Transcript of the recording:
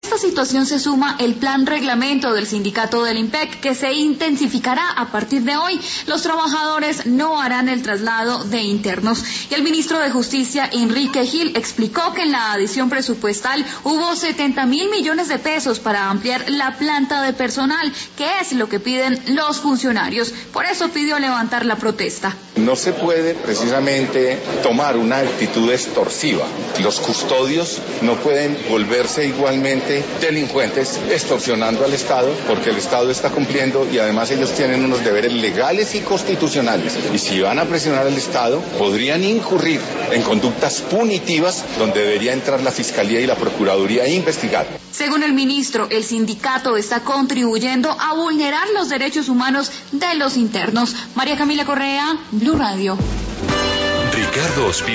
esta situación se suma el plan reglamento del sindicato del IMPEC, que se intensificará a partir de hoy. Los trabajadores no harán el traslado de internos. Y el ministro de Justicia, Enrique Gil, explicó que en la adición presupuestal hubo 70.000 millones de pesos para ampliar la planta de personal, que es lo que piden los funcionarios. Por eso pidió levantar la protesta. No se puede precisamente tomar una actitud extorsiva. Los custodios no pueden volverse igualmente delincuentes extorsionando al Estado, porque el Estado está cumpliendo y además ellos tienen unos deberes legales y constitucionales. Y si van a presionar al Estado, podrían incurrir en conductas punitivas donde debería entrar la Fiscalía y la Procuraduría a investigar. Según el ministro, el sindicato está contribuyendo a vulnerar los derechos humanos de los internos. María Camila Correa, Blue Radio. Ricardo